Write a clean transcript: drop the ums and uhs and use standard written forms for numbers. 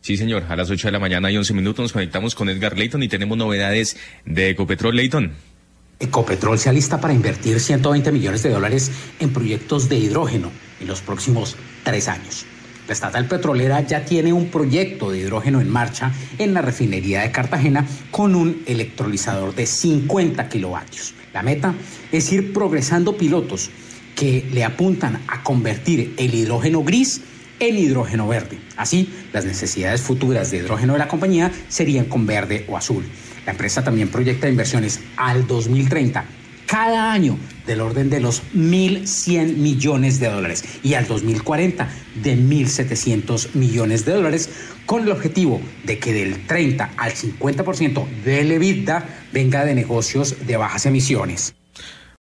Sí, señor, a las 8 de la mañana y 11 minutos nos conectamos con Edgar Leyton y tenemos novedades de Ecopetrol. Leyton. Ecopetrol se alista para invertir $120 millones en proyectos de hidrógeno en los próximos 3 años. La estatal petrolera ya tiene un proyecto de hidrógeno en marcha en la refinería de Cartagena con un electrolizador de 50 kilovatios. La meta es ir progresando pilotos que le apuntan a convertir el hidrógeno gris en hidrógeno verde. Así, las necesidades futuras de hidrógeno de la compañía serían con verde o azul. La empresa también proyecta inversiones al 2030 cada año del orden de los $1.100 millones y al 2040 de $1.700 millones, con el objetivo de que del 30 al 50% del EBITDA venga de negocios de bajas emisiones.